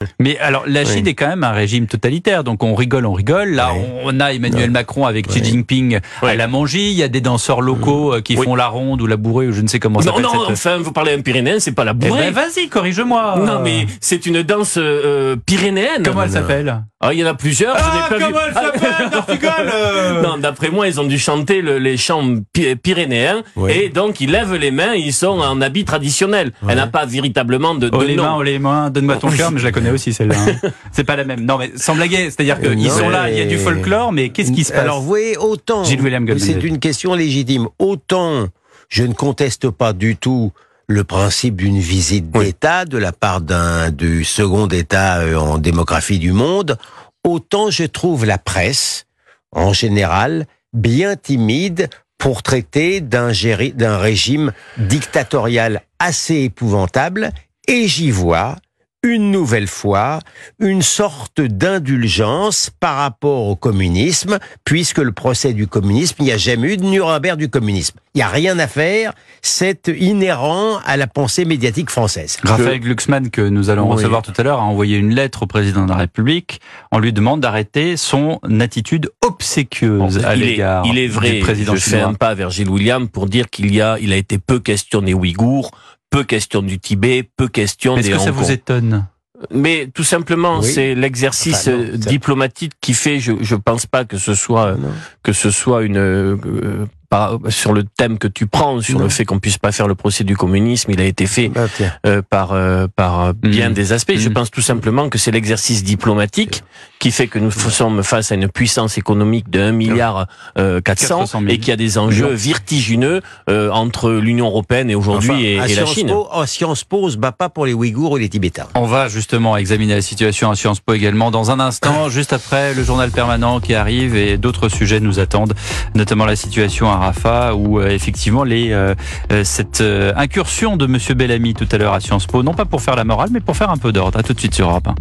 Mais alors, la Chine est quand même un régime totalitaire, donc on rigole. Là, on a Emmanuel Macron avec Xi Jinping à la Mangie. Il y a des danseurs locaux qui font la ronde ou la bourrée, ou je ne sais comment ça s'appelle. Enfin, vous parlez d'un Pyrénéen, c'est pas la bourrée. Eh ben, vas-y, corrige-moi. Non, mais c'est une danse pyrénéenne. Comment elle s'appelle? Il y en a plusieurs. Comment elle s'appelle? Non, d'après moi, ils ont dû chanter les chants pyrénéens, et donc ils lèvent les mains, ils sont en habit traditionnel. Elle n'a pas véritablement de nom. Oh les mains, donne-moi ton cœur, mais je la connais aussi celle-là. C'est pas la même. Non, mais sans blaguer, c'est-à-dire qu'ils sont là, il y a du folklore, mais qu'est-ce qui se passe? Alors, vous voyez, autant, c'est une question légitime, autant je ne conteste pas du tout le principe d'une visite d'État de la part du second État en démographie du monde, autant je trouve la presse, en général, bien timide pour traiter d'un régime dictatorial assez épouvantable, et j'y vois une nouvelle fois une sorte d'indulgence par rapport au communisme, puisque le procès du communisme, il n'y a jamais eu de Nuremberg du communisme. Il n'y a rien à faire, c'est inhérent à la pensée médiatique française. Raphaël Glucksmann, que nous allons recevoir tout à l'heure, a envoyé une lettre au président de la République. On lui demande d'arrêter son attitude obséquieuse à l'égard du président chinois. Je fais un pas vers Gilles William pour dire qu'il a été peu question des Ouïghours, peu question du Tibet, peu question des Hong Kong. Est-ce que ça vous étonne? Mais tout simplement, c'est l'exercice diplomatique qui fait. Je pense pas que ce soit une sur le thème que tu prends, sur le fait qu'on puisse pas faire le procès du communisme. Il a été fait par bien des aspects. Je pense tout simplement que c'est l'exercice diplomatique qui fait que nous sommes face à une puissance économique de 1,4 milliard et qu'il y a des enjeux vertigineux entre l'Union européenne et aujourd'hui et la Chine. Sciences Po, on se bat pas pour les Ouïghours ou les Tibétains. On va justement examiner la situation à Sciences Po également dans un instant, juste après le journal permanent qui arrive, et d'autres sujets nous attendent, notamment la situation à Rafah, où effectivement cette incursion de Monsieur Bellamy tout à l'heure à Sciences Po, non pas pour faire la morale, mais pour faire un peu d'ordre. À tout de suite sur Europe 1.